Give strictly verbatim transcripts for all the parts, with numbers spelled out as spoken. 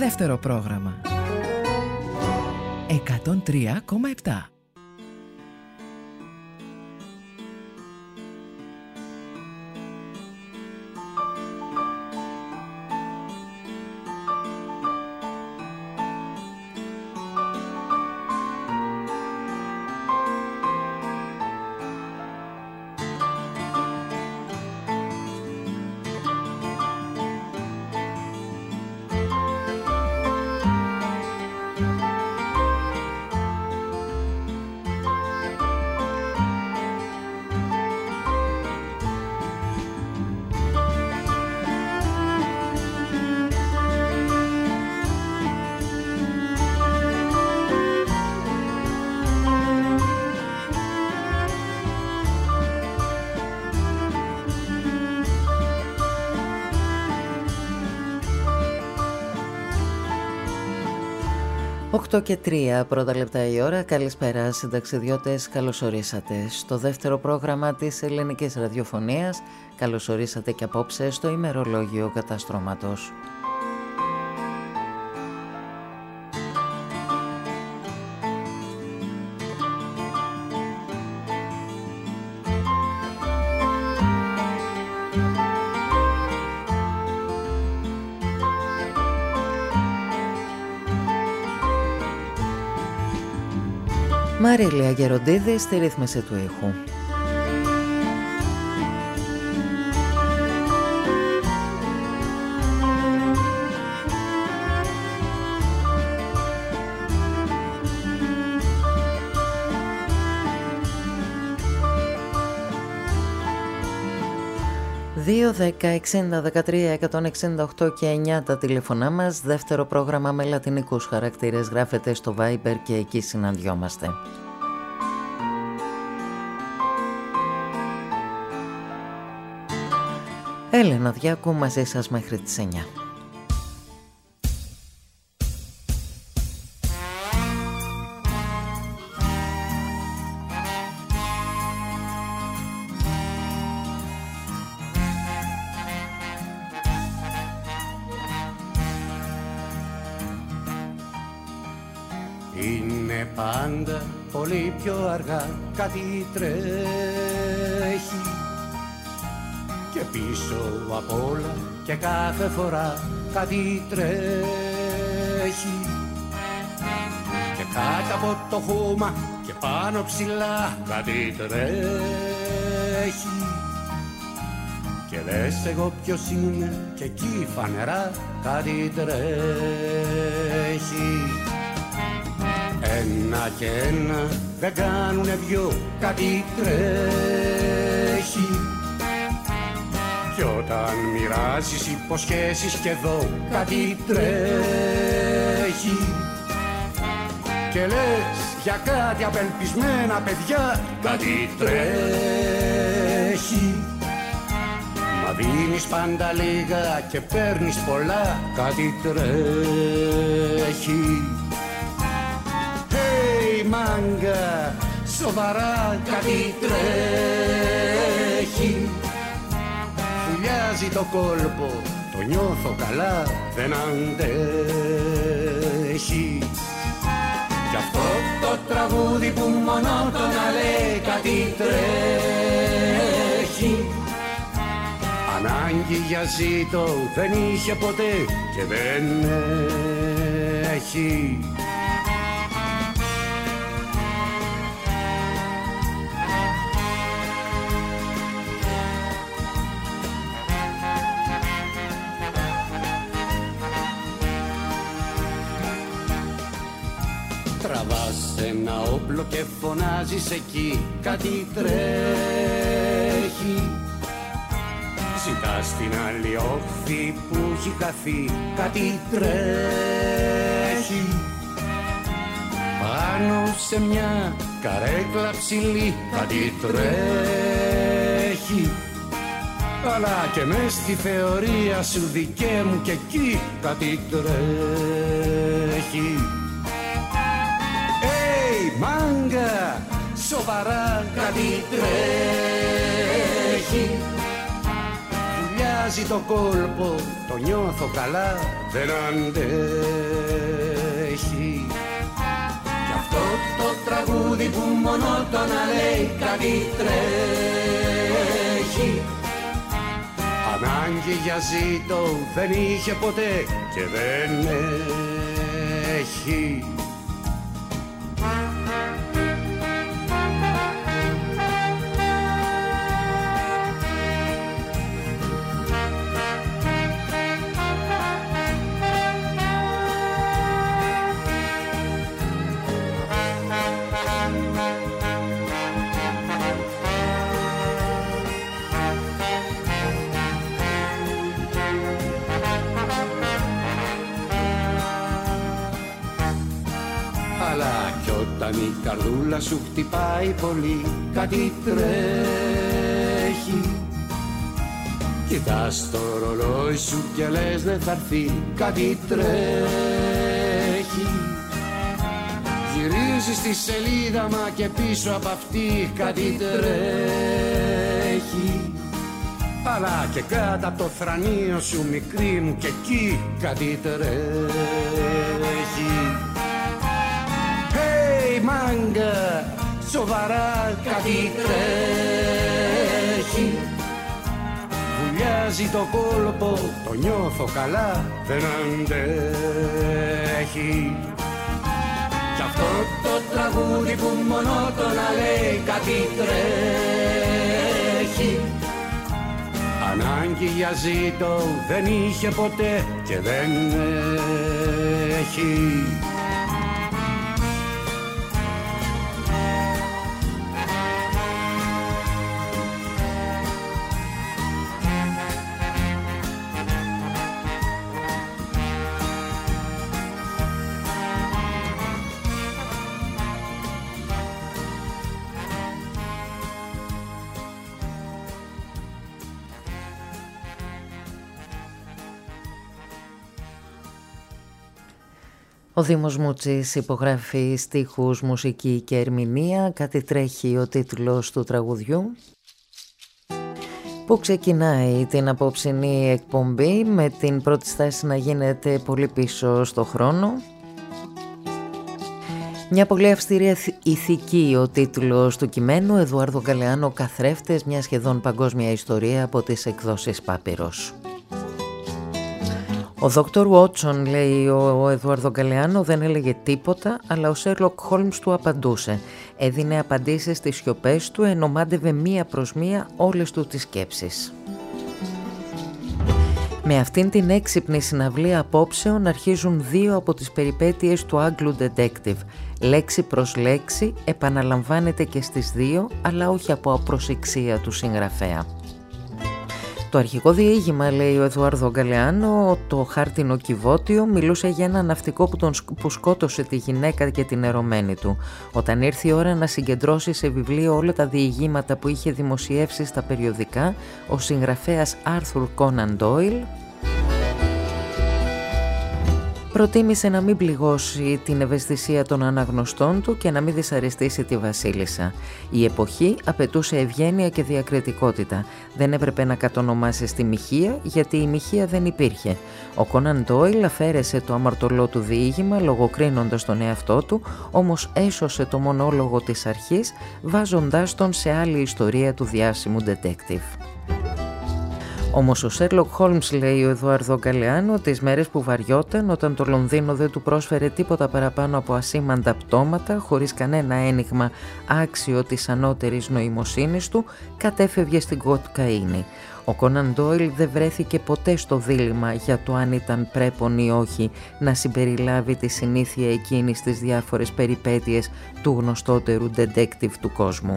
Δεύτερο πρόγραμμα εκατόν τρία κόμμα επτά. οκτώ και τρία πρώτα λεπτά η ώρα. Καλησπέρα συνταξιδιώτες, καλώς ορίσατε στο δεύτερο πρόγραμμα της ελληνικής ραδιοφωνίας. Καλώς ορίσατε και απόψε στο ημερολόγιο καταστρώματος. Μαρίλια Γεροντίδη στη ρύθμιση του ήχου. δύο, δέκα, εξήντα, δεκατρία, εκατόν εξήντα οκτώ και εννιά τα τηλεφωνά μας. Δεύτερο πρόγραμμα με λατινικούς χαρακτήρες γράφεται στο Viber και εκεί συναντιόμαστε. Έλενα Διάκου μαζί σας μέχρι τις εννιά. Είναι πάντα πολύ πιο αργά, κάτι τρέχει και πίσω απ' όλα και κάθε φορά κάτι τρέχει και κάτω από το χώμα και πάνω ψηλά κάτι τρέχει και λες εγώ ποιος είναι και εκεί φανερά κάτι τρέχει. Ένα και ένα δεν κάνουνε δυο, κάτι τρέχει κι όταν μοιράζεις υποσχέσεις και εδώ κάτι τρέχει και λες για κάτι απελπισμένα παιδιά κάτι τρέχει. Μα δίνεις πάντα λίγα και παίρνεις πολλά, κάτι τρέχει. Μάγκα, σοβαρά κάτι τρέχει. Φουλιάζει το κόλπο, το νιώθω καλά, δεν αντέχει. Κι αυτό το τραγούδι που μονότονα λέει κάτι τρέχει. Ανάγκη για ζήτω δεν είχε ποτέ και δεν έχει. Τραβάς ένα όπλο και φωνάζεις εκεί κάτι τρέχει. Ζητάς την άλλη όχθη που έχει χαθεί, κάτι τρέχει. Πάνω σε μια καρέκλα ψηλή κάτι τρέχει. Αλλά και μες στη θεωρία σου δικέ μου και εκεί κάτι τρέχει. Μάγκα, σοβαρά κάτι τρέχει. βουλιάζει το κόλπο, το νιώθω καλά, δεν αντέχει. Κι αυτό το τραγούδι που μονότονα λέει κάτι τρέχει. Ανάγκη για ζήτω δεν είχε ποτέ και δεν έχει. Όταν η καρδούλα σου χτυπάει πολύ, κάτι τρέχει. Κοιτάς το ρολόι σου και λες δεν θα έρθει, κάτι τρέχει. Γυρίζεις τη σελίδα μα και πίσω από αυτή κάτι τρέχει. Αλλά και κάτω από το θρανίο σου μικρή μου και εκεί κάτι τρέχει. Μάγκα, σοβαρά κάτι τρέχει. Βουλιάζει το κόλπο, το νιώθω καλά, δεν αντέχει. Κι αυτό το τραγούδι που μονότονα λέει κάτι τρέχει. Ανάγκη για ζήτω δεν είχε ποτέ και δεν έχει. Ο Δήμος Μούτσης υπογράφει στίχους, μουσική και ερμηνεία. Κάτι τρέχει ο τίτλος του τραγουδιού, που ξεκινάει την απόψινή εκπομπή με την πρώτη στάση να γίνεται πολύ πίσω στο χρόνο. Μια πολύ αυστηρή ηθική ο τίτλος του κειμένου, Εδουάρδο Γκαλεάνο, «Καθρέφτες, μια σχεδόν παγκόσμια ιστορία» από τις εκδόσεις Πάπυρος. Ο δόκτωρ Βότσον, λέει ο Εδουάρδο Γκαλεάνο, δεν έλεγε τίποτα, αλλά ο Σέρλοκ Χόλμς του απαντούσε. Έδινε απαντήσεις στις σιωπές του, ενώ μάντευε μία προς μία όλες του τις σκέψεις. Με αυτήν την έξυπνη συναυλία απόψεων αρχίζουν δύο από τις περιπέτειες του Άγγλου detective. Λέξη προς λέξη επαναλαμβάνεται και στις δύο, αλλά όχι από απροσεξία του συγγραφέα. Το αρχικό διήγημα, λέει ο Εδουάρδο Γκαλεάνο, το χάρτινο κυβότιο, μιλούσε για ένα ναυτικό που, τον, που σκότωσε τη γυναίκα και την ερωμένη του. Όταν ήρθε η ώρα να συγκεντρώσει σε βιβλίο όλα τα διηγήματα που είχε δημοσιεύσει στα περιοδικά, ο συγγραφέας Άρθουρ Κόναν Ντόιλ προτίμησε να μην πληγώσει την ευαισθησία των αναγνωστών του και να μην δυσαρεστήσει τη βασίλισσα. Η εποχή απαιτούσε ευγένεια και διακριτικότητα. Δεν έπρεπε να κατονομάσει τη μοιχεία, γιατί η μοιχεία δεν υπήρχε. Ο Κόναν Ντόιλ αφαίρεσε το αμαρτωλό του διήγημα, λογοκρίνοντας τον εαυτό του, όμως έσωσε το μονόλογο της αρχής, βάζοντάς τον σε άλλη ιστορία του διάσημου detective. Όμως ο Σέρλοκ Χόλμς, λέει ο Εδουάρδο Γκαλεάνο, τις μέρες που βαριόταν, όταν το Λονδίνο δεν του πρόσφερε τίποτα παραπάνω από ασήμαντα πτώματα, χωρίς κανένα ένιγμα άξιο της ανώτερης νοημοσύνης του, κατέφευγε στην κοκαίνη. Ο Κόναν Ντόιλ δεν βρέθηκε ποτέ στο δίλημμα για το αν ήταν πρέπον ή όχι να συμπεριλάβει τη συνήθεια εκείνη στις διάφορες περιπέτειες του γνωστότερου detective του κόσμου.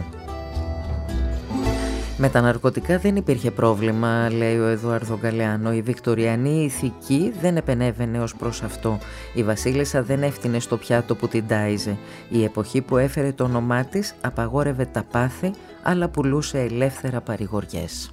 Με τα ναρκωτικά δεν υπήρχε πρόβλημα, λέει ο Εδουάρδο Γκαλεάνο. Η βικτοριανή ηθική δεν επενέβαινε ως προς αυτό. Η βασίλισσα δεν έφτινε στο πιάτο που την τάιζε. Η εποχή που έφερε το όνομά της απαγόρευε τα πάθη, αλλά πουλούσε ελεύθερα παρηγοριές.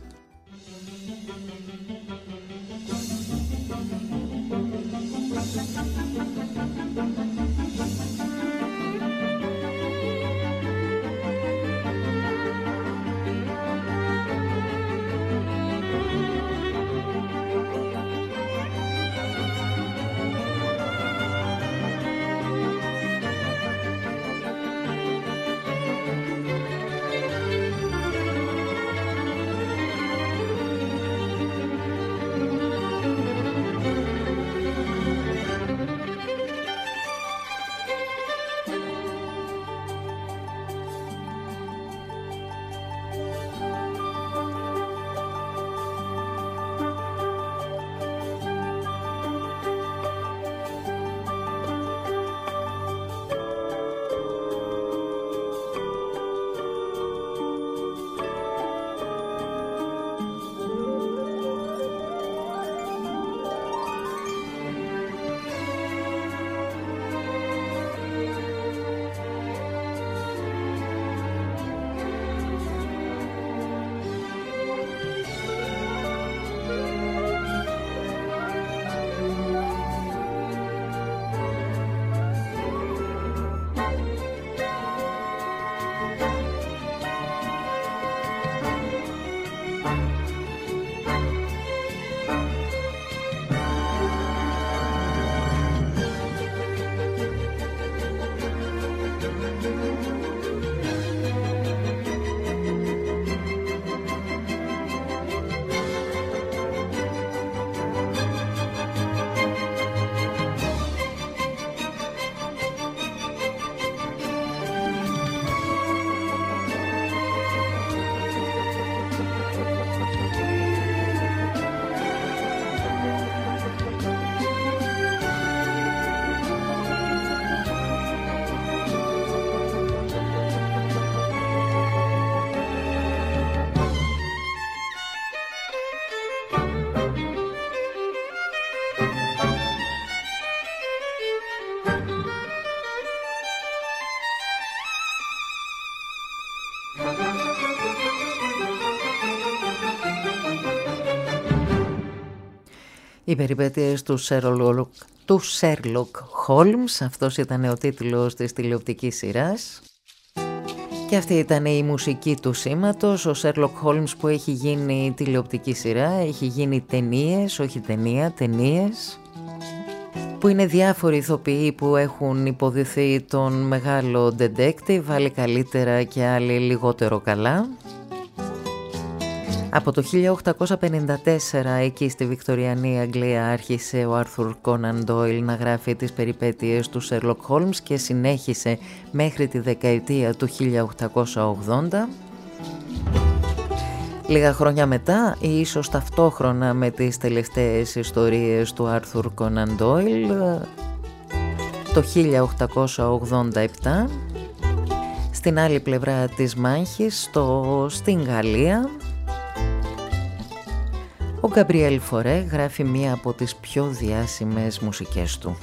Οι περιπέτειες του Sherlock, του Sherlock Holmes, αυτός ήταν ο τίτλος της τηλεοπτικής σειράς. Και αυτή ήταν η μουσική του σήματος. Ο Sherlock Holmes που έχει γίνει τηλεοπτική σειρά, έχει γίνει ταινίες, όχι ταινία, ταινίες, που είναι διάφοροι ηθοποιοί που έχουν υποδηθεί τον μεγάλο detective, άλλοι καλύτερα και άλλοι λιγότερο καλά. Από το χίλια οκτακόσια πενήντα τέσσερα εκεί στη Βικτωριανή Αγγλία άρχισε ο Άρθουρ Κόναν Ντόιλ να γράφει τις περιπέτειες του Sherlock Holmes και συνέχισε μέχρι τη δεκαετία του χίλια οκτακόσια ογδόντα. Λίγα χρόνια μετά, ή ίσως ταυτόχρονα με τις τελευταίες ιστορίες του Άρθουρ Κόναν Ντόιλ, το χίλια οκτακόσια ογδόντα επτά, στην άλλη πλευρά της μάχης, στο, στην Γαλλία, ο Γκαμπριέλ Φορέ γράφει μία από τις πιο διάσημες μουσικές του.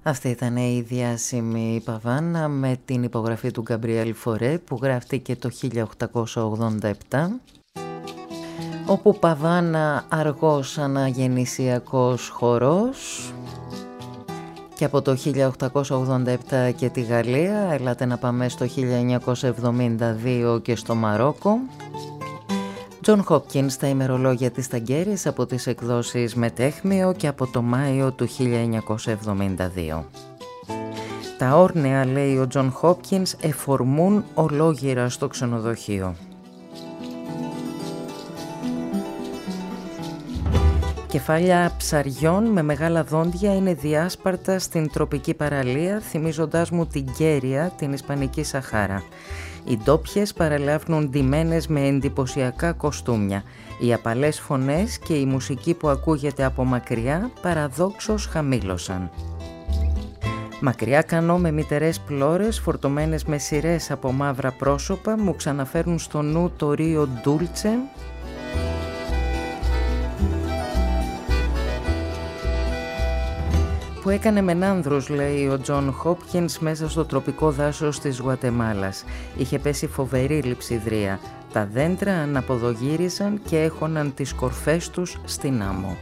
Αυτή ήταν η διάσημη Παβάνα με την υπογραφή του Γκαμπριέλ Φορέ που γράφτηκε το χίλια οκτακόσια ογδόντα επτά, όπου Παβάνα αργός αναγεννησιακός χορός. Και από το χίλια οκτακόσια ογδόντα επτά και τη Γαλλία, ελάτε να πάμε στο χίλια εννιακόσια εβδομήντα δύο και στο Μαρόκο. Τζον Χόπκινς στα ημερολόγια της Ταγκέρης από τις εκδόσεις Μετέχμιο και από το Μάιο του χίλια εννιακόσια εβδομήντα δύο. Τα όρνεα, λέει ο Τζον Χόπκινς, εφορμούν ολόγυρα στο ξενοδοχείο. Κεφάλια ψαριών με μεγάλα δόντια είναι διάσπαρτα στην τροπική παραλία, θυμίζοντάς μου την Κέρια, την Ισπανική Σαχάρα. Οι ντόπιες παραλάβουν ντυμένες με εντυπωσιακά κοστούμια. Οι απαλές φωνές και η μουσική που ακούγεται από μακριά παραδόξως χαμήλωσαν. Μακριά κανό με μυτερές πλώρες φορτωμένες με σειρές από μαύρα πρόσωπα μου ξαναφέρουν στο νου το Ρίο Ντούλτσε, που έκανε μενάνδρους, λέει ο Τζον Χόπκινς, μέσα στο τροπικό δάσος της Γουατεμάλας. Είχε πέσει φοβερή λειψιδρία. Τα δέντρα αναποδογύριζαν και έχωναν τις κορφές τους στην άμμο.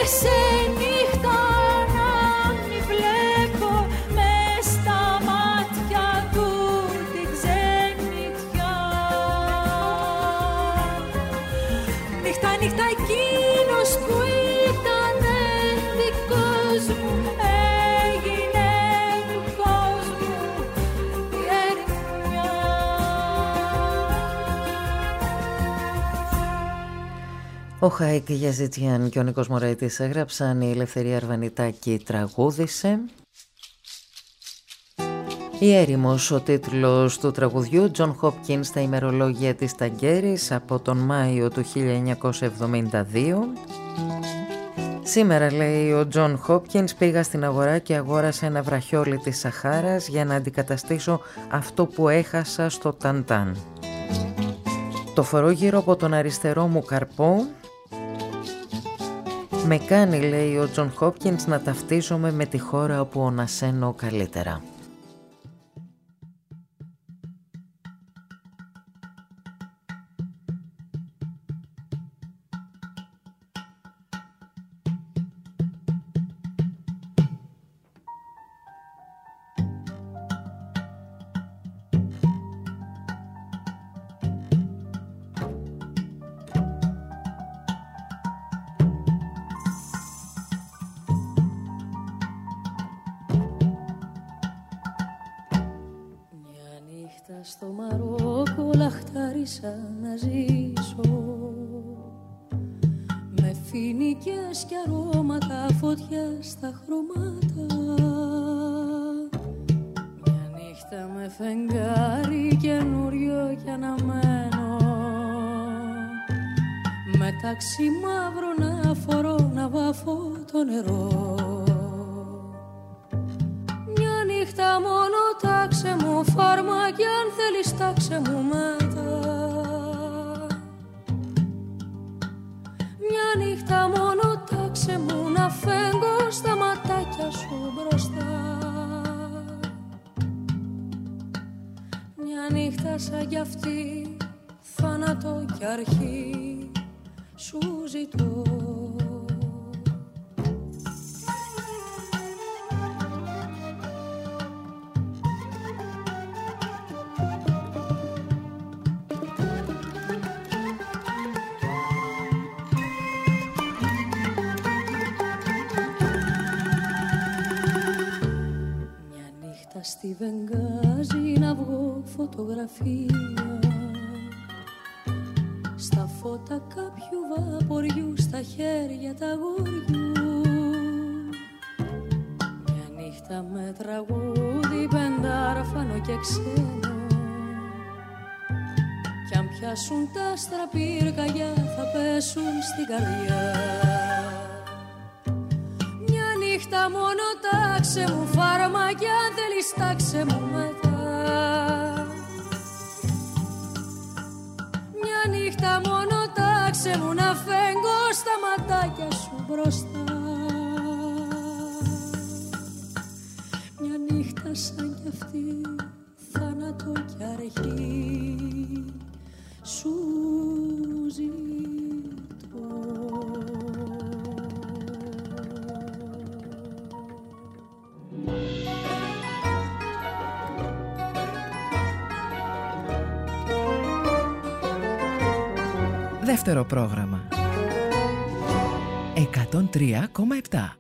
ξενύχτα να μη βλέπω μες στα μάτια του την ξενύχτια. Νύχτα, νύχτα εκείνος που ήτανε δικός μου έγινε του κόσμου η ερημιά. Ο Χάικ Γιαζιτζιάν και ο Νίκος Μωραήτης έγραψαν, η Ελευθερία Αρβανιτάκη τραγούδισε. Η έρημος, ο τίτλος του τραγουδιού, Τζον Χόπκινς στα ημερολόγια της Ταγκέρης από τον Μάιο του χίλια εννιακόσια εβδομήντα δύο. Σήμερα, λέει ο Τζον Χόπκινς, πήγα στην αγορά και αγόρασα ένα βραχιόλι της Σαχάρας για να αντικαταστήσω αυτό που έχασα στο Ταντάν. Το φορώ γύρω από τον αριστερό μου καρπό. Με κάνει, λέει ο Τζον Χόπκινς, να ταυτίζομαι με τη χώρα όπου ονασαίνω καλύτερα. Στο Μαρόκο λαχτάρισα να ζήσω, με φοινικές κι αρώματα, φωτιά στα χρώματα. Μια νύχτα με φεγγάρι καινούριο κι αναμένο, με ταξί μαύρο να φορώ να βάφω το νερό. Νύχτα μόνο τάξε μου φάρμα κι αν θέλεις τάξε μου μετά. Μια νύχτα μόνο τάξε μου να φέγγω στα ματάκια σου μπροστά. Μια νύχτα σαν κι αυτή, θάνατο κι αρχή σου ζητώ. Στη Βενγάζη να βγω φωτογραφία, στα φώτα κάποιου βαποριού, στα χέρια τα αγοριού. Μια νύχτα με τραγούδι πεντάραφανο και ξένο, κι αν πιάσουν τα άστρα πυρκαγιά θα πέσουν στην καρδιά. Νύχτα μόνο τάξε μου φάρμα κι αν θέλεις τάξε μου μετά. Μια νύχτα μόνο τάξε μου να φέγγω στα ματάκια σου μπροστά. Μια νύχτα σαν κι αυτή, θάνατο κι αρχή σου ζητώ. Δεύτερο πρόγραμμα εκατόν τρία κόμμα επτά.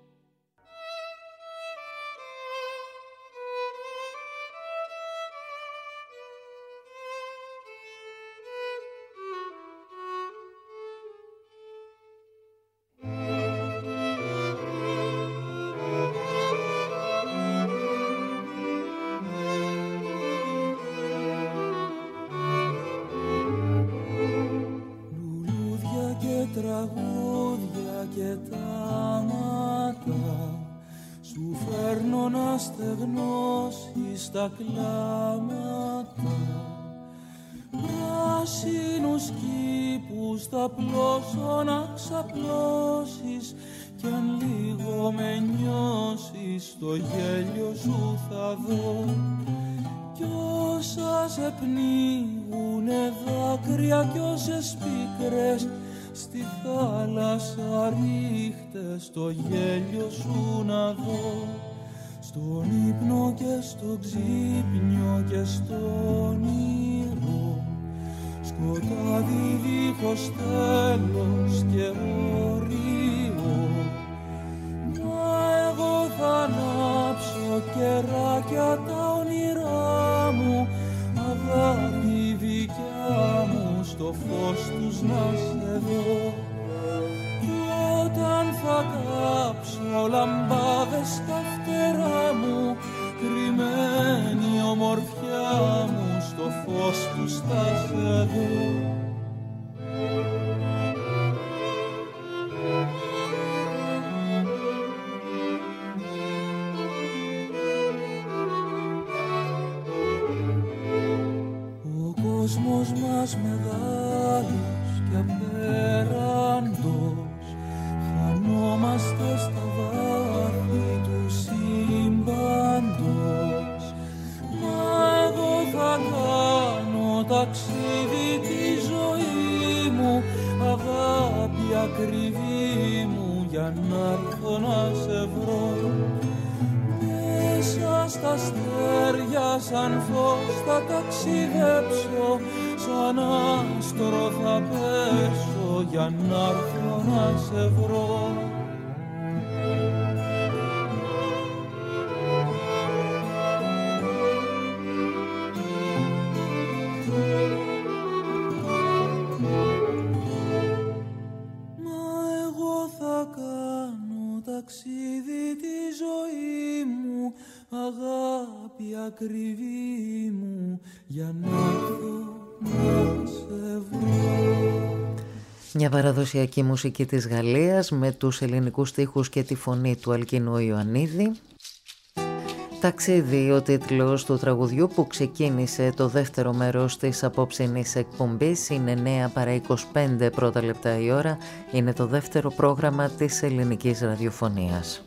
Τα κλάματα, πράσινους κήπους θα πλώσω να ξαπλώσεις κι αν λίγο με νιώσεις το γέλιο σου θα δω κι όσα σε πνίγουνε δάκρυα κι όσες πίκρες στη θάλασσα ρίχτε στο γέλιο σου να δω, στον ύπνο και στο ξύπνιο και στον ήρω, σκοτάδι δίχως τέλος και όριο. Μα εγώ θα ανάψω κεράκια τα όνειρά μου, αγάπη δικιά μου, στο φως τους να σε δω. Κι όταν θα κάψω λαμπάδες στα φτερά μου, κρυμμένη η ομορφιά μου, στο φως τους θα σε δω. Ο κόσμος μας μεγάλος και απέραντος, χανόμαστε στα βάθη του σύμπαντος. Μα εγώ θα κάνω ταξίδι τη ζωή μου, αγάπη ακριβή μου, για να έρθω να σε βρω. Μέσα στα αστέρια σαν φως θα ταξιδέψω, σαν άστρο θα πέσω, για να έρθω να σε βρω. Μα εγώ θα κάνω ταξίδι τη ζωή μου, αγάπη ακριβή μου, για να έρθω να σε βρω. Μια παραδοσιακή μουσική της Γαλλίας με τους ελληνικούς στίχους και τη φωνή του Αλκίνου Ιωαννίδη. Ταξίδι, ο τίτλος του τραγουδιού που ξεκίνησε το δεύτερο μέρος της απόψινής εκπομπής. Είναι εννέα παρά είκοσι πέντε πρώτα λεπτά η ώρα. Είναι το δεύτερο πρόγραμμα της ελληνικής ραδιοφωνίας.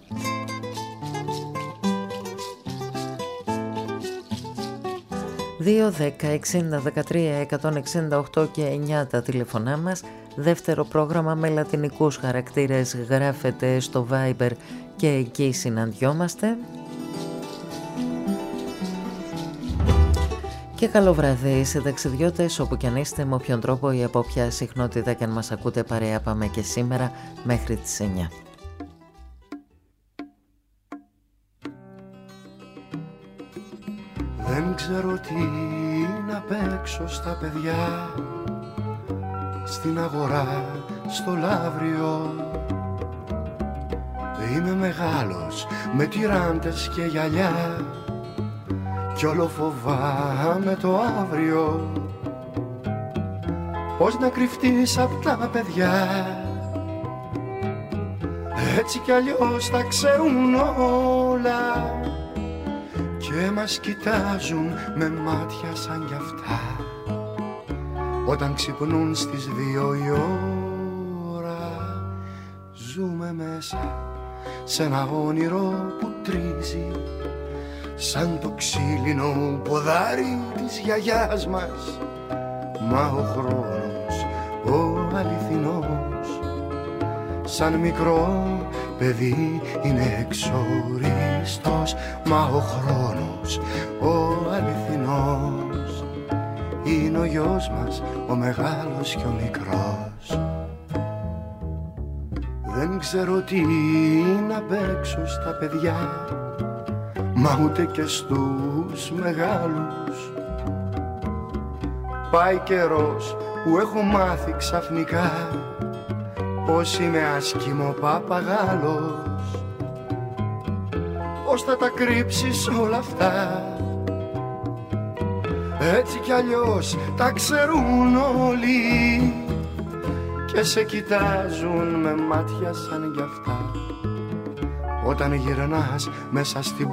δύο δέκα εξήντα δεκατρία εκατόν εξήντα οκτώ και εννιά τα τηλεφωνά μας. Δεύτερο πρόγραμμα με λατινικούς χαρακτήρες γράφεται στο Viber και εκεί συναντιόμαστε. Και καλό βράδυ σε ταξιδιώτες όπου κι αν είστε, με όποιον τρόπο ή από όποια συχνότητα και αν μας ακούτε, παρέα πάμε και σήμερα μέχρι τις εννιά. Δεν ξέρω τι να παίξω στα παιδιά, στην αγορά, στο λαύριο. Είμαι μεγάλος με τυράντες και γυαλιά κι όλο φοβάμαι το αύριο. Πώς να κρυφτείς απ' τα παιδιά, έτσι κι αλλιώς τα ξέρουν όλα και μας κοιτάζουν με μάτια σαν κι αυτά όταν ξυπνούν στις δύο η ώρα. Ζούμε μέσα σε ένα όνειρο που τρίζει σαν το ξύλινο ποδάρι της γιαγιάς μας. Μα ο χρόνος, ο αληθινός, σαν μικρό παιδί είναι εξοριστός. Μα ο χρόνος, ο αληθινός, είναι ο γιος μας, ο μεγάλος και ο μικρός. Δεν ξέρω τι να παίξω στα παιδιά, μα ούτε και στους μεγάλους. Πάει καιρός που έχω μάθει ξαφνικά πως είμαι άσχημο παπαγάλος. Πώς θα τα κρύψεις όλα αυτά, έτσι κι αλλιώς τα ξέρουν όλοι και σε κοιτάζουν με μάτια σαν κι αυτά όταν γυρνάς μέσα στην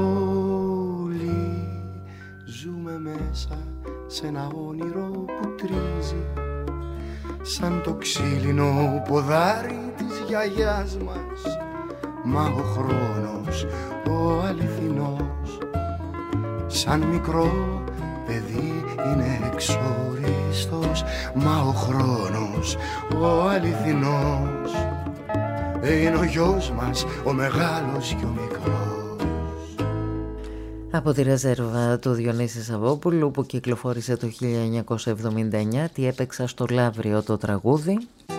πόλη. Ζούμε μέσα σε ένα όνειρο που τρίζει σαν το ξύλινο ποδάρι της γιαγιάς μας. Μα ο χρόνος, ο αληθινός, σαν μικρό παιδί είναι εξοριστός, μα ο χρόνος, ο αληθινός, είναι ο γιος μας, ο μεγάλος και ο μικρός. Από τη ρεζέρβα του Διονύση Σαββόπουλου που κυκλοφόρησε το χίλια εννιακόσια εβδομήντα εννιά, τι έπαιξα στο Λαύριο το τραγούδι.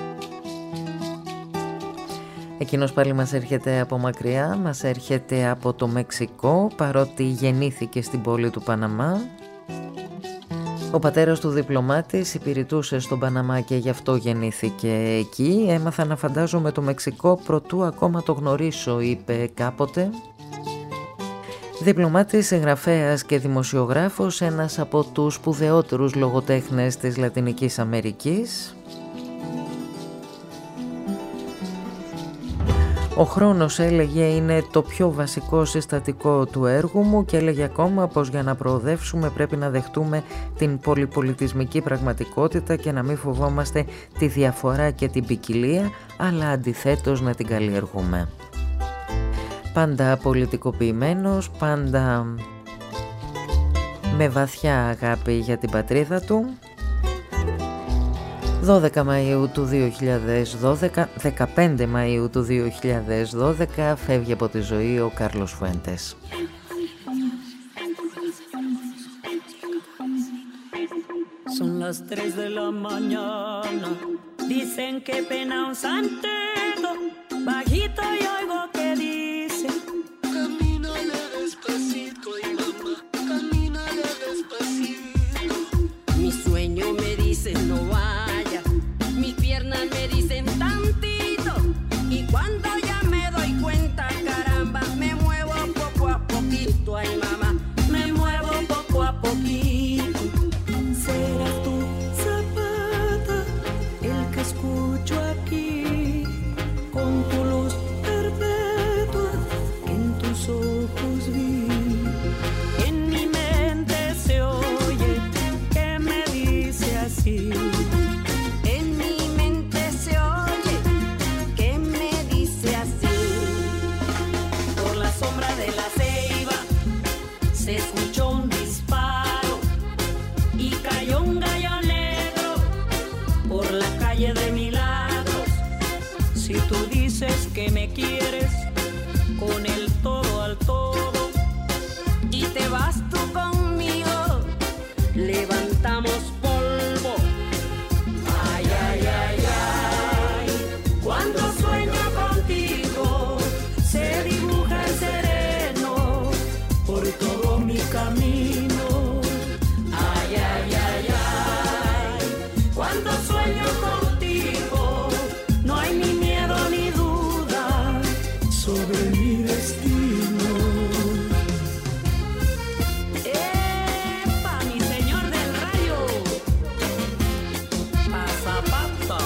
Εκείνος πάλι μας έρχεται από μακριά, μας έρχεται από το Μεξικό, παρότι γεννήθηκε στην πόλη του Παναμά. Ο πατέρας του διπλωμάτης υπηρετούσε στον Παναμά και γι' αυτό γεννήθηκε εκεί. Έμαθα να φαντάζομαι το Μεξικό προτού ακόμα το γνωρίσω, είπε κάποτε. Διπλωμάτης, συγγραφέας και δημοσιογράφος, ένας από τους σπουδαιότερους λογοτέχνες της Λατινικής Αμερικής. Ο χρόνος, έλεγε, είναι το πιο βασικό συστατικό του έργου μου και έλεγε ακόμα πως για να προοδεύσουμε πρέπει να δεχτούμε την πολυπολιτισμική πραγματικότητα και να μην φοβόμαστε τη διαφορά και την ποικιλία, αλλά αντιθέτως να την καλλιεργούμε. Πάντα πολιτικοποιημένος, πάντα με βαθιά αγάπη για την πατρίδα του. δώδεκα Μαΐου του δύο χιλιάδες δώδεκα, δεκαπέντε Μαΐου του δύο χιλιάδες δώδεκα φεύγει από τη ζωή ο Κάρλος Φουέντες. Son las tres de la mañana, dicen que pena un santeto, bajito y oigo que dice, camínale despacito, y mamá, camínale despacito. Mi sueño me dice no vaya, mis piernas me dicen tantito, y cuando ya me doy cuenta, caramba, me muevo poco a poquito, ay mamá, me muevo poco a poquito. Serás tú, Zapata, el que escucho aquí, con tu luz perpetua que en tus ojos vi. En mi mente se oye que me dice así. En mi mente se oye que me dice así. Por la sombra de la ceiba se escuchó un disparo y cayó un gallo negro por la calle de Milagros. Si tú dices que me quieres con el todo al todo y te vas tú conmigo, levantamos polvo. Ay, ay, ay, ay, cuando sueño contigo se dibuja el sereno por todo mi camino. Ay, ay, ay, ay, cuando sueño contigo no hay ni miedo ni duda sobre mi destino. ¡Epa, mi señor del rayo! Pasapata.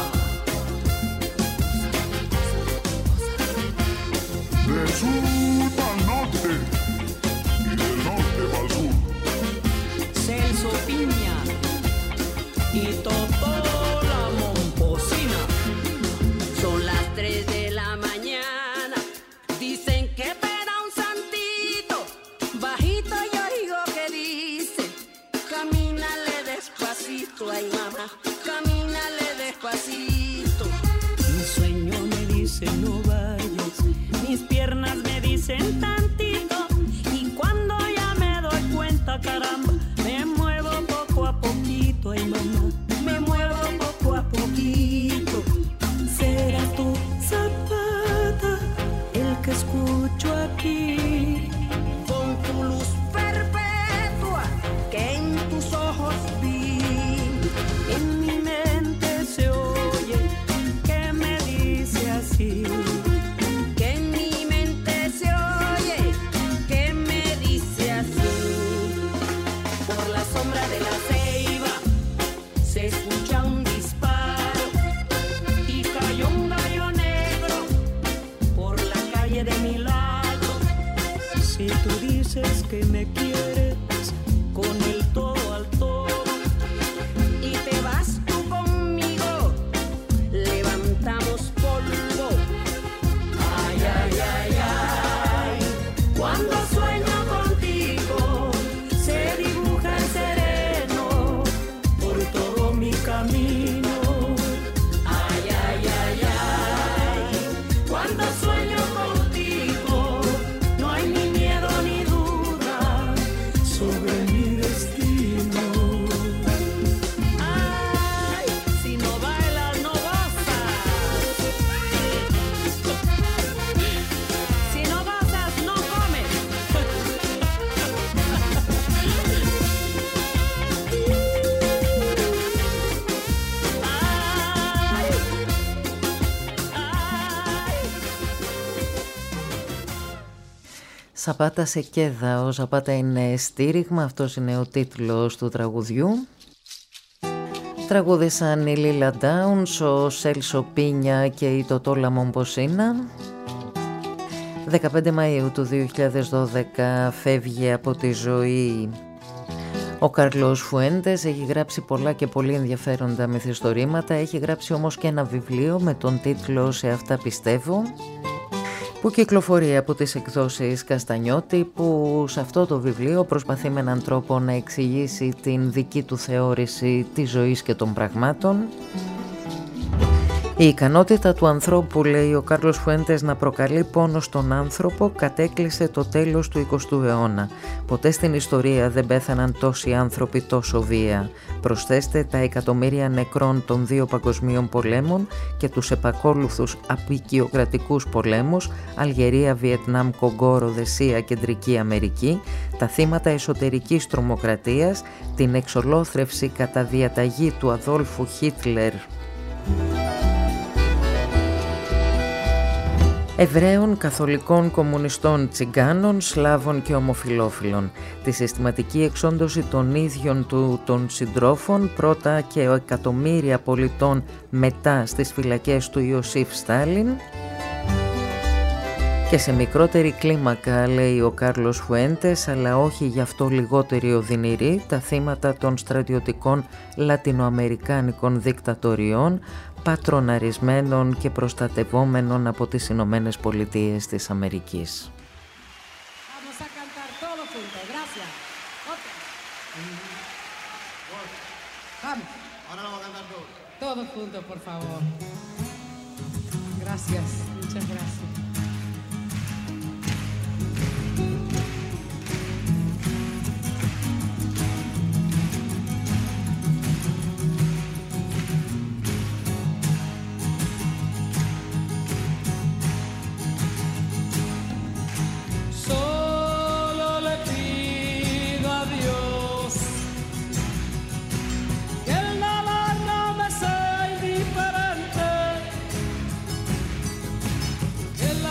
Del sur al norte y del norte al sur. Celso Piña y Totó la Momposina. Son las tres de la mañana, dicen que espera un santito, bajito yo oigo que dice, camínale despacito, ay mamá, camínale despacito. Mi sueño me dice no vayas, mis piernas me dicen tantito, y cuando ya me doy cuenta, caramba, me muevo poco a poquito, ay mamá, me muevo poco a poquito. Serás tú, Zapata, el que escucho aquí, con tu luz perpetua que en tus ojos vi. En mi mente se oye que me dice así. Que en mi mente se oye Σαπάτα σε κέδα, ο Σαπάτα είναι στήριγμα, αυτός είναι ο τίτλος του τραγουδιού. Τραγούδησαν η Λίλα Ντάουνς, ο Σέλσο Πίνια και η Τοτόλα Μομποσίνα. δεκαπέντε Μαΐου του δύο χιλιάδες δώδεκα φεύγει από τη ζωή ο Κάρλος Φουέντες. Έχει γράψει πολλά και πολύ ενδιαφέροντα μυθιστορήματα. Έχει γράψει όμως και ένα βιβλίο με τον τίτλο «Σε αυτά πιστεύω», που κυκλοφορεί από τις εκδόσεις Καστανιώτη, που σε αυτό το βιβλίο προσπαθεί με έναν τρόπο να εξηγήσει την δική του θεώρηση της ζωής και των πραγμάτων. Η ικανότητα του ανθρώπου, λέει ο Κάρλος Φουέντες, να προκαλεί πόνο στον άνθρωπο κατέκλυσε το τέλος του εικοστού αιώνα. Ποτέ στην ιστορία δεν πέθαναν τόσοι άνθρωποι τόσο βία. Προσθέστε τα εκατομμύρια νεκρών των δύο παγκοσμίων πολέμων και τους επακόλουθους απικιοκρατικούς πολέμους, Αλγερία, Βιετνάμ, Κογκό, Ροδεσία, Κεντρική Αμερική, τα θύματα εσωτερικής τρομοκρατίας, την εξολόθρευση κατά διαταγή του Αδόλφου Χίτλερ Εβραίων, Καθολικών, Κομμουνιστών, Τσιγκάνων, Σλάβων και Ομοφυλόφιλων. Τη συστηματική εξόντωση των ίδιων του των συντρόφων, πρώτα και εκατομμύρια πολιτών μετά στις φυλακές του Ιωσήφ Στάλιν. Και σε μικρότερη κλίμακα, λέει ο Κάρλος Φουέντες, αλλά όχι γι' αυτό λιγότερη οδυνηρή, τα θύματα των στρατιωτικών λατινοαμερικάνικων δικτατοριών, πατροναρισμένων και προστατευόμενων από τις Ηνωμένες Πολιτείες της Αμερικής. Todos juntos, por favor. Gracias, muchas gracias. Que el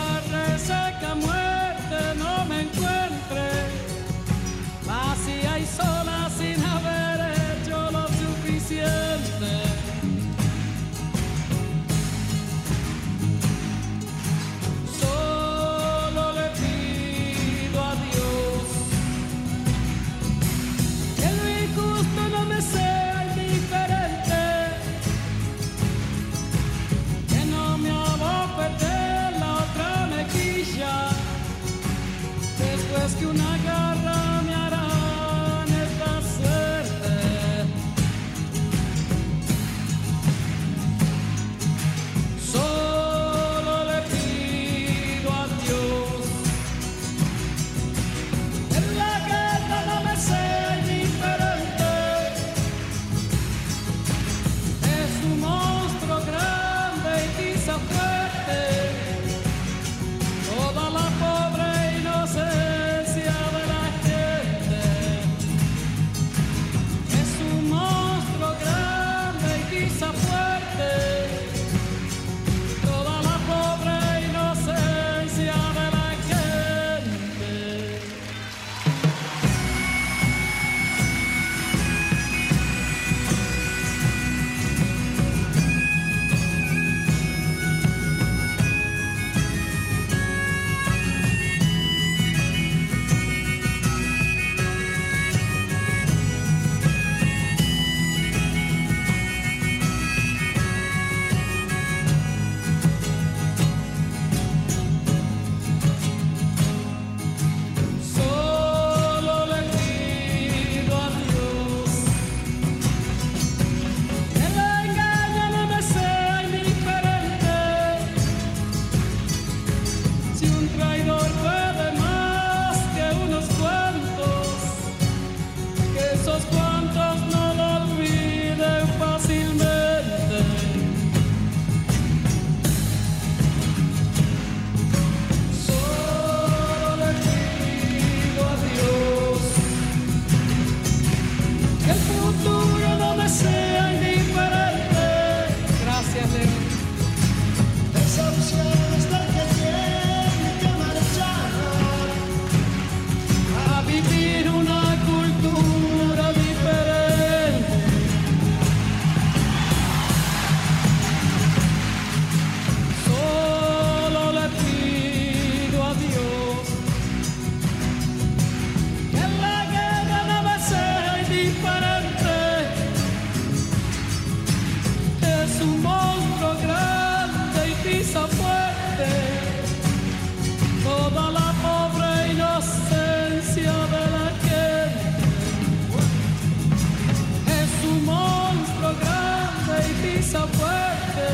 risa fuerte,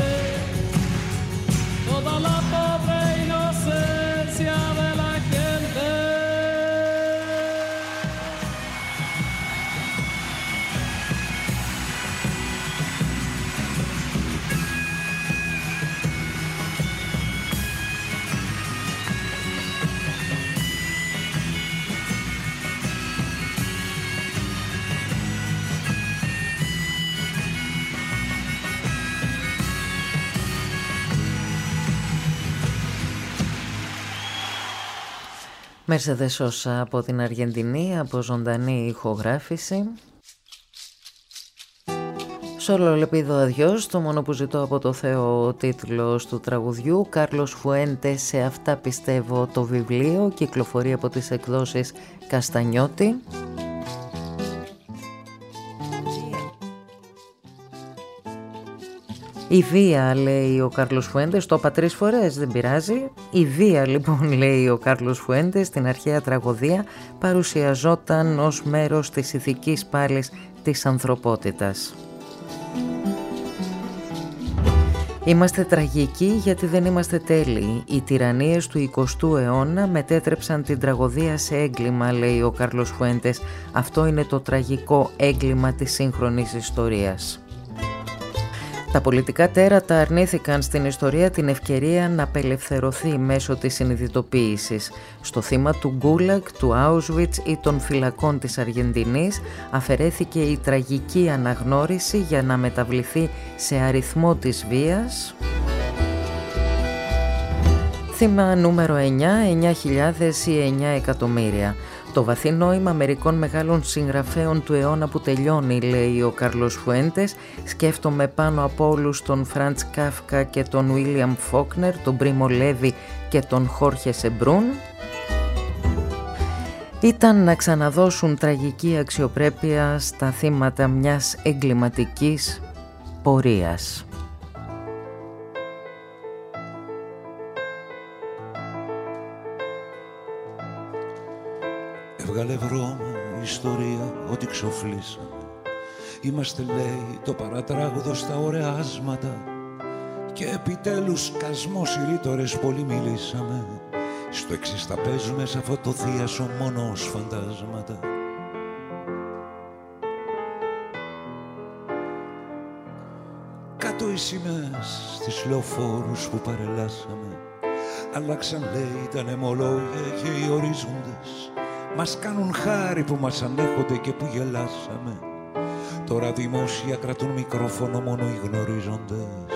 toda la pobre inocencia de la gente. Mercedes Sosa από την Αργεντινή, από ζωντανή ηχογράφηση. Σόλο Λεπίδο Αδειός, το μόνο που ζητώ από το Θεό, ο τίτλος του τραγουδιού. Κάρλος Φουέντε, σε αυτά πιστεύω, το βιβλίο, κυκλοφορεί από τις εκδόσεις Καστανιώτη. Η βία, λέει ο Κάρλος Φουέντες, το είπα τρεις φορές, δεν πειράζει. Η βία, λοιπόν, λέει ο Κάρλος Φουέντες, στην αρχαία τραγωδία παρουσιαζόταν ως μέρος της ηθικής πάλης της ανθρωπότητας. Είμαστε τραγικοί γιατί δεν είμαστε τέλειοι. Οι τυραννίες του εικοστού αιώνα μετέτρεψαν την τραγωδία σε έγκλημα, λέει ο Κάρλος Φουέντες. Αυτό είναι το τραγικό έγκλημα της σύγχρονης ιστορίας. Τα πολιτικά τέρατα αρνήθηκαν στην ιστορία την ευκαιρία να απελευθερωθεί μέσω της συνειδητοποίησης. Στο θύμα του Γκούλακ, του Auschwitz ή των φυλακών της Αργεντινής αφαιρέθηκε η τραγική αναγνώριση για να μεταβληθεί σε αριθμό της βίας. Θύμα νούμερο εννιά, εννιά χιλιάδες ή εννιά εκατομμύρια. Το βαθύ νόημα μερικών μεγάλων συγγραφέων του αιώνα που τελειώνει, λέει ο Κάρλος Φουέντες. Σκέφτομαι πάνω από όλους τον Φραντς Κάφκα και τον Βίλιαμ Φόκνερ, τον Πρίμο Λέβι και τον Χόρχε Σεμπρούν. Ήταν να ξαναδώσουν τραγική αξιοπρέπεια στα θύματα μιας εγκληματικής πορείας. Έβγαλε βρώμα η ιστορία ότι ξοφλήσαμε. Είμαστε, λέει, το παρατράγουδο στα ωρεάσματα. Και επιτέλους κασμός οι ρήτορες πολύ μιλήσαμε. Στο εξής τα παίζουμε σε αυτό το θίασο μόνο ως φαντάσματα. Κάτω οι σημαίες στις λεωφόρους που παρελάσαμε. Αλλάξαν, λέει, τα νεμολόγια και οι ορίζοντες. Μας κάνουν χάρη που μας ανέχονται και που γελάσαμε. Τώρα δημόσια κρατούν μικρόφωνο μόνο οι γνωρίζοντες.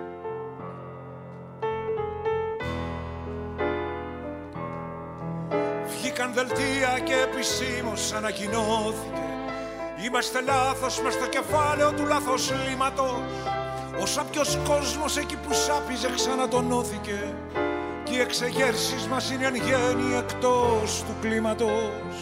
Βγήκαν δελτία και επισήμως ανακοινώθηκε. Είμαστε λάθος μες στο κεφάλαιο του λαθοσλήματος. Ο σάπιος κόσμος εκεί που σάπιζε ξανατονώθηκε. Και οι εξεγέρσεις μας είναι εν γέννη εκτός του κλίματος.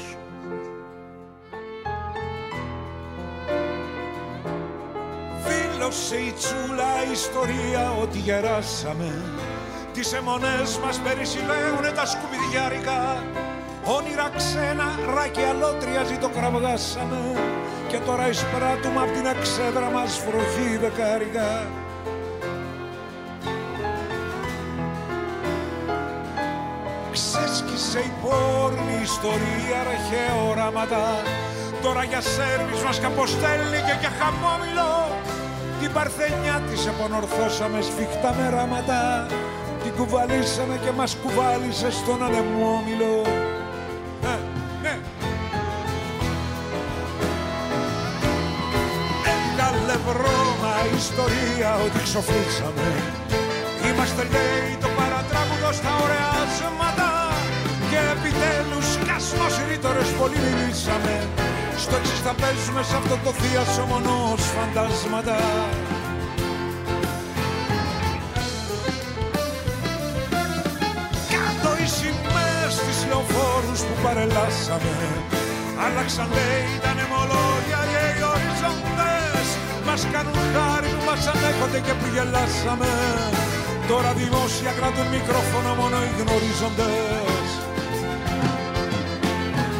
Δήλωσε η τσούλα η ιστορία ότι γεράσαμε. Τις αιμονές μας περισυλλέουνε τα σκουπιδιάρικα. Όνειρα ξένα, ράκια αλότρια ζητοκραυγάσαμε. Και τώρα εισπράττουμε απ' την εξέδρα μας βροχή δεκάρικα. Ξέσκησε η πόρνη ιστορία αρχαία οράματα. Τώρα για σέρβις μας καποστέλνει και για χαμόμηλο. Την παρθενιά της επανορθώσαμε σφιχτά με ράματα. Την κουβαλήσαμε και μας κουβάλισε στον ανεμόμηλο. Ε, ναι. Έβγαλε βρώμα ιστορία ότι ξοφλήσαμε. Είμαστε, λέει, το παρατράγουδο στα ωρεάσματα. Και επιτέλους κασμός οι ρήτορες πολύ μιλήσαμε. Στο εξής θα παίζουμε σε αυτό το θίασο μονός φαντάσματα. Κάτω οι σημαίες στις λεωφόρους που παρελάσαμε. Άλλαξαν, λέει, τα νεμολόγια και οι οριζόντες. Μας κάνουν χάρη που μας ανέχονται και που γελάσαμε. Τώρα δημόσια κρατούν μικρόφωνο μόνο οι γνωρίζοντες.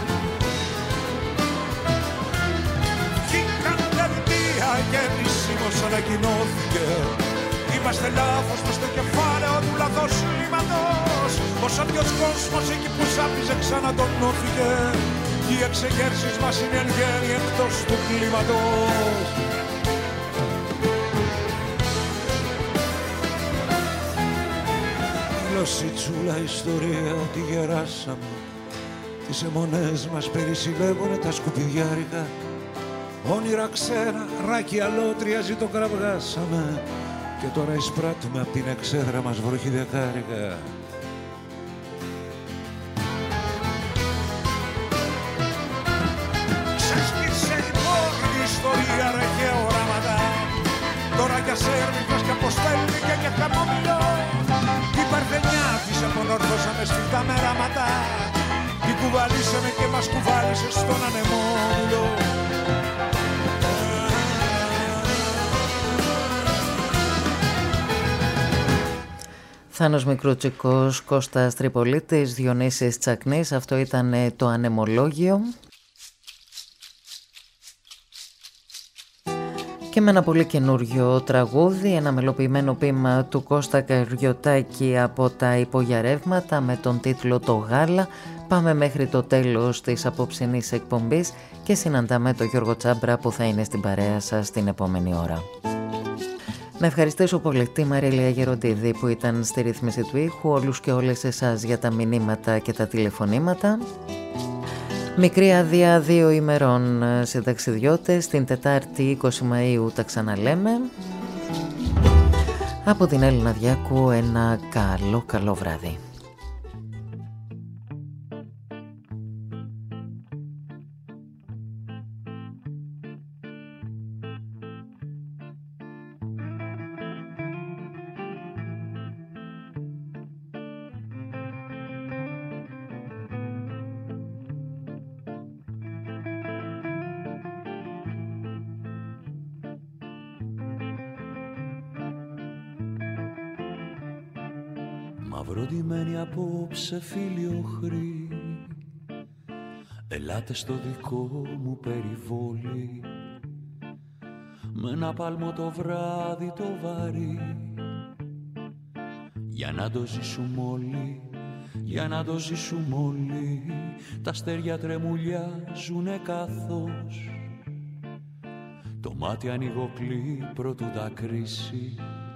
Βγήκαν δελτία και επισήμως τέλος ανακοινώθηκε. Είμαστε λάθος μες στο κεφάλαιο του λαθοσλήματος. Πως όποιος κόσμος εκεί που σάπιζε ξανατονώθηκε. Και οι εξεγέρσεις μας είναι εν γέρι εκτός του κλίματος. Γλωσσιτσούλα ιστορία ότι γεράσαμε. Τις αιμονές μας περισυλλεύουνε τα σκουπιδιάρικα. Όνειρα ξένα, ράκι αλότρια ζητοκραυγάσαμε. Και τώρα εισπράττουμε απ' την εξέδρα μας βροχή δεκάρικα. Ξέσπισε λοιπόν η ιστορία ρε και οράματα. Τώρα για σέρβικας και αποστέλνει και για χαμομηλό. Η παρθενιά της απονορθώσαμε σφιχτά με ράματα. Την κουβαλήσαμε και μας κουβάλισε στον ανεμόμυλο. Θάνος Μικρούτσικος, Κώστας Τριπολίτης, Διονύσης Τσακνής. Αυτό ήταν το ανεμολόγιο. Και με ένα πολύ καινούριο τραγούδι, ένα μελοποιημένο ποίημα του Κώστα Καριωτάκη από τα Υπογιαρεύματα με τον τίτλο «Το Γάλα». Πάμε μέχρι το τέλος της απόψινής εκπομπής και συναντάμε τον Γιώργο Τσάμπρα που θα είναι στην παρέα σας την επόμενη ώρα. Να ευχαριστήσω πολύ τη Μαρίλια Γεροντίδη που ήταν στη ρύθμιση του ήχου, όλους και όλες εσάς για τα μηνύματα και τα τηλεφωνήματα. Μικρή άδεια δύο ημερών συνταξιδιώτες, την Τετάρτη είκοσι Μαΐου τα ξαναλέμε. Από την Έλληνα Διάκου ένα καλό καλό βράδυ. Μαυροντημένοι απόψε φίλοι οχροί, ελάτε στο δικό μου περιβόλι. Με ένα παλμό το βράδυ το βαρύ, για να το ζήσουμε όλοι, για να το ζήσουμε όλοι. Τα αστέρια τρεμουλιάζουνε καθώς το μάτι ανοιγοκλεί προτού δακρύσει.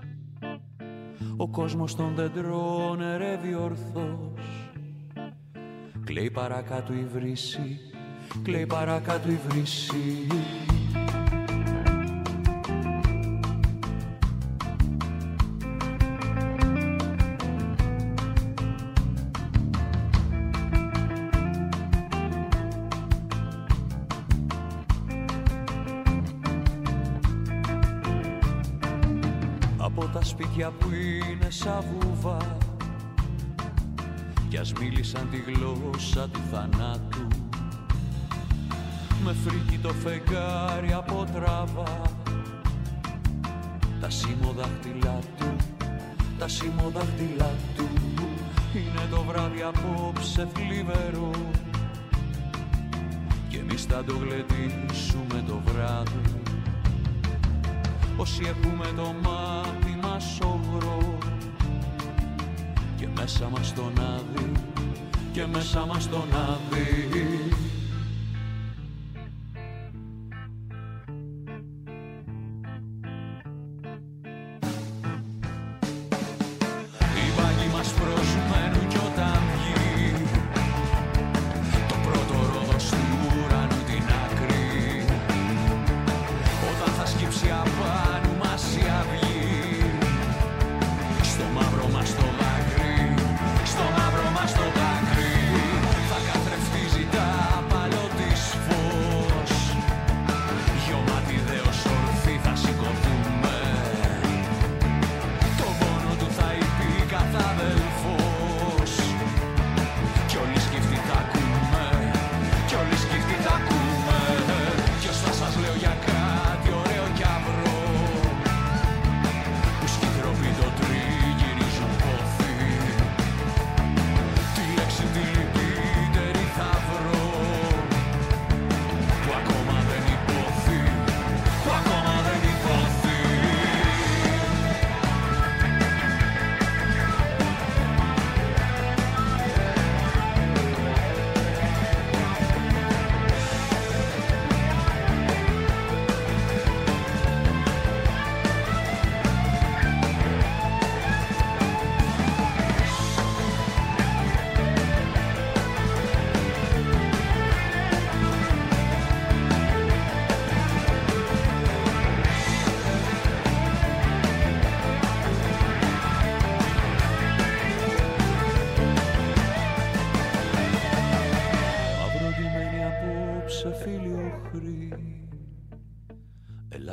Ο κόσμος των δεντρών ερεύει ορθώς. Κλαίει παρακάτω η βρύση, κλαίει παρακάτω η βρύση. Που είναι σαν βούβα κι ας μίλησαν τη γλώσσα του θανάτου. Με φρίκει το φεγγάρι από τράβα, τα σίμωδαχτυλά του, τα σίμωδαχτυλά του. Είναι το βράδυ απόψε θλιβερό κι εμείς θα το γλεντήσουμε το βράδυ. Όσοι έχουμε το μάτι μας όγρο και μέσα μας τον άδει, και μέσα μας τον άδει. Οι μπάγοι μας προσμένουν κι όταν βγει το πρώτο ρόδος του ουρανού την άκρη, όταν θα σκύψει απάνω μας η αυγή, στο μαύρο μας το δάκρυ, στο μαύρο μας το δάκρυ, θα καθρεφτεί ζητά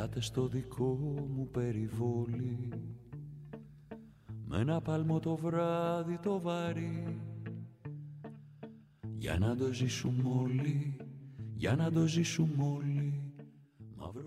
Ελάτε στο δικό μου περιβόλι, με ένα παλμό το βράδυ το βαρύ, για να το ζήσουμε όλοι, για να το ζήσουμε όλοι.